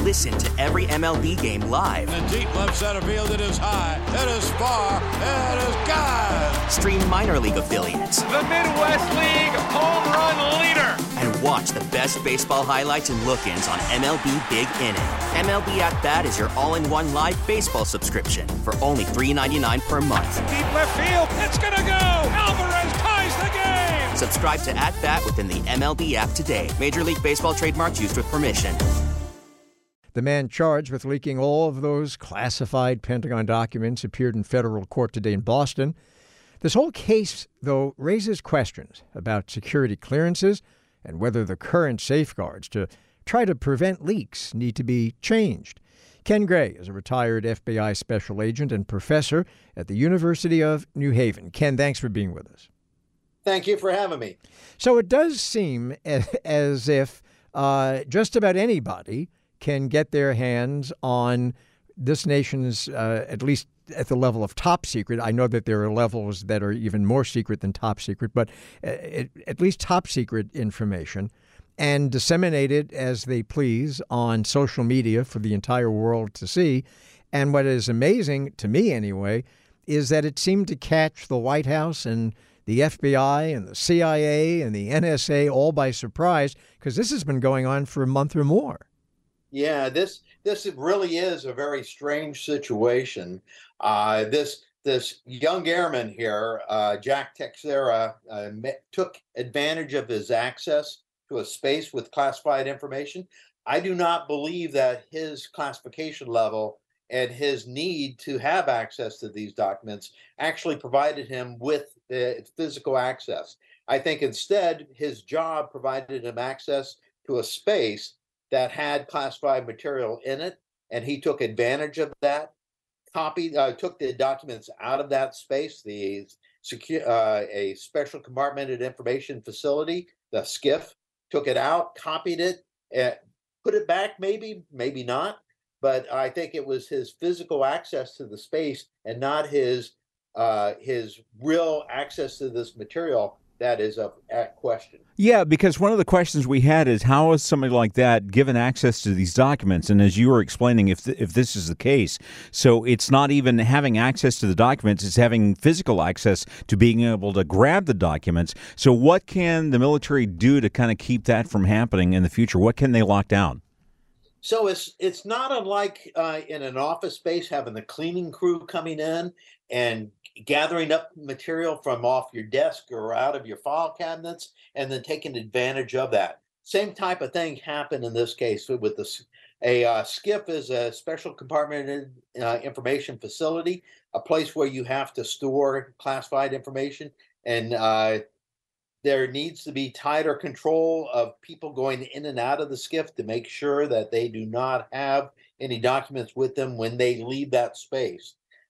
Listen to every MLB game live. In the deep left center field, it is high, it is far, it is gone. Stream minor league affiliates. The Midwest League home run leader. And watch the best baseball highlights and look-ins on MLB Big Inning. MLB At Bat is your all-in-one live baseball subscription for only $3.99 per month. Deep left field, it's gonna go. Alvarez ties the game. Subscribe to At Bat within the MLB app today. Major League Baseball trademarks used with permission. The man charged with leaking all of those classified Pentagon documents appeared in federal court today in Boston. This whole case, though, raises questions about security clearances and whether the current safeguards to try to prevent leaks need to be changed. Ken Gray is a retired FBI special agent and professor at the University of New Haven. Ken, thanks for being with us. Thank you for having me. So it does seem as if just about anybody can get their hands on this nation's, at least at the level of top secret. I know that there are levels that are even more secret than top secret, but at least top secret information, and disseminate it as they please on social media for the entire world to see. And what is amazing, to me anyway, is that it seemed to catch the White House and the FBI and the CIA and the NSA all by surprise, because this has been going on for a month or more. Yeah, this really is a very strange situation. This young airman here, Jack Teixeira, took advantage of his access to a space with classified information. I do not believe that his classification level and his need to have access to these documents actually provided him with physical access. I think instead his job provided him access to a space that had classified material in it, and he took advantage of that. Took the documents out of that space, a special compartmented information facility, the SCIF, took it out, copied it, put it back, maybe not. But I think it was his physical access to the space and not his real access to this material that is at question. Yeah, because one of the questions we had is how is somebody like that given access to these documents? And as you were explaining, if this is the case, so it's not even having access to the documents, it's having physical access to being able to grab the documents. So what can the military do to kind of keep that from happening in the future? What can they lock down? So it's not unlike in an office space having the cleaning crew coming in and gathering up material from off your desk or out of your file cabinets and then taking advantage of that. Same type of thing happened in this case with a SCIF is a special compartmented information facility, a place where you have to store classified information, and there needs to be tighter control of people going in and out of the SCIF to make sure that they do not have any documents with them when they leave that space.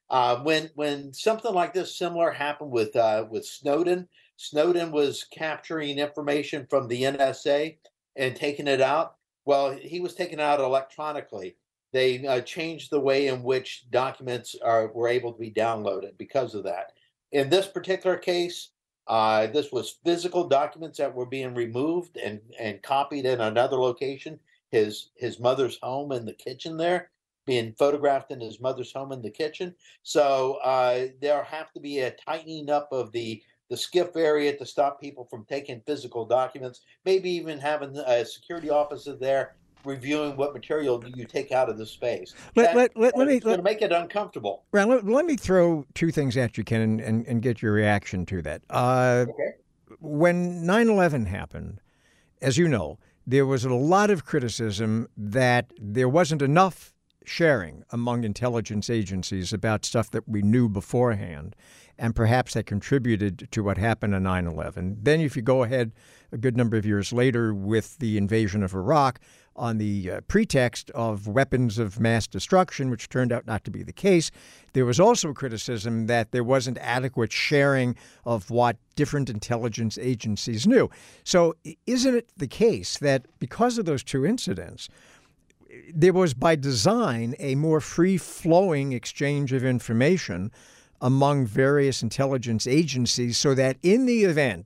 When something like this similar happened with Snowden was capturing information from the NSA and taking it out. Well, he was taken out electronically. They changed the way in which documents were able to be downloaded because of that. In this particular case, this was physical documents that were being removed and copied in another location, his mother's home in the kitchen there, being photographed in his mother's home in the kitchen. So there have to be a tightening up of the SCIF area to stop people from taking physical documents, maybe even having a security officer there reviewing what material you take out of the space. Let me make it uncomfortable. Let me throw two things at you, Ken, and get your reaction to that. Okay. When 9/11 happened, as you know, there was a lot of criticism that there wasn't enough sharing among intelligence agencies about stuff that we knew beforehand, and perhaps that contributed to what happened on 9/11. Then if you go ahead a good number of years later with the invasion of Iraq on the pretext of weapons of mass destruction, which turned out not to be the case, there was also criticism that there wasn't adequate sharing of what different intelligence agencies knew. So isn't it the case that because of those two incidents, there was by design a more free-flowing exchange of information among various intelligence agencies so that in the event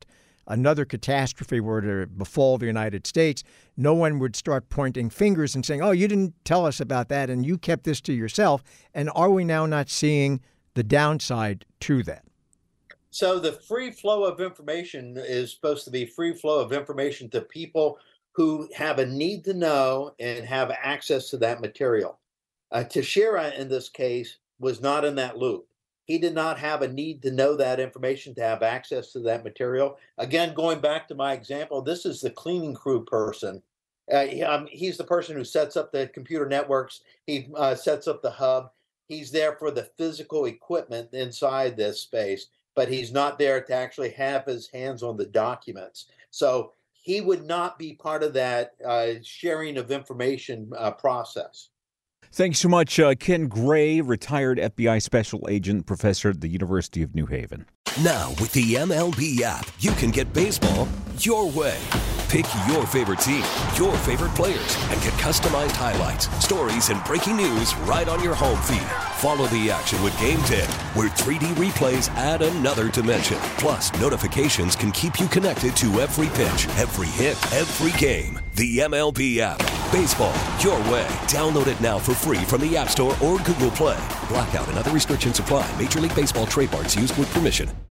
another catastrophe were to befall the United States, no one would start pointing fingers and saying, oh, you didn't tell us about that and you kept this to yourself. And are we now not seeing the downside to that? So the free flow of information is supposed to be free flow of information to people who have a need to know and have access to that material. Teixeira, in this case, was not in that loop. He did not have a need to know that information to have access to that material. Again, going back to my example, this is the cleaning crew person. He's the person who sets up the computer networks. He sets up the hub. He's there for the physical equipment inside this space, but he's not there to actually have his hands on the documents. So he would not be part of that sharing of information process. Thanks so much, Ken Gray, retired FBI special agent, professor at the University of New Haven. Now, with the MLB app, you can get baseball your way. Pick your favorite team, your favorite players, and get customized highlights, stories, and breaking news right on your home feed. Follow the action with Game Day, where 3D replays add another dimension. Plus, notifications can keep you connected to every pitch, every hit, every game. The MLB app. Baseball your way. Download it now for free from the App Store or Google Play. Blackout and other restrictions apply. Major League Baseball trademarks used with permission.